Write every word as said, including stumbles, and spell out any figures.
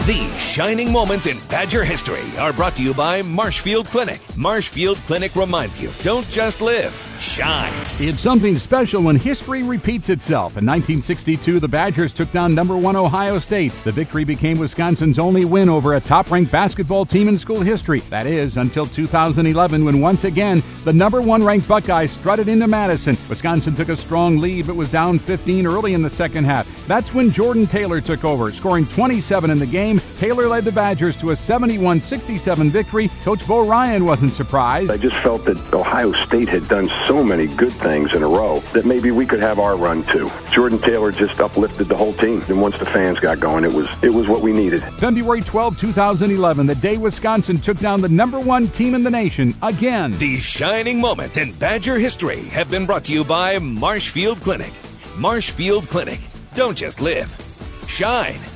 These shining moments in Badger history are brought to you by Marshfield Clinic. Marshfield Clinic reminds you, don't just live, shine. It's something special when history repeats itself. In nineteen sixty-two, the Badgers took down number one Ohio State. The victory became Wisconsin's only win over a top-ranked basketball team in school history. That is, until two thousand eleven, when once again, the number one ranked Buckeyes strutted into Madison. Wisconsin took a strong lead, but was down fifteen early in the second half. That's when Jordan Taylor took over, scoring twenty-seven in the game. Taylor led the Badgers to a seventy-one sixty-seven victory. Coach Bo Ryan wasn't surprised. I just felt that Ohio State had done so many good things in a row that maybe we could have our run too. Jordan Taylor just uplifted the whole team, and once the fans got going, it was it was what we needed. February twelfth, two thousand eleven, the day Wisconsin took down the number one team in the nation again. These shining moments in Badger history have been brought to you by Marshfield Clinic. Marshfield Clinic. Don't just live, shine.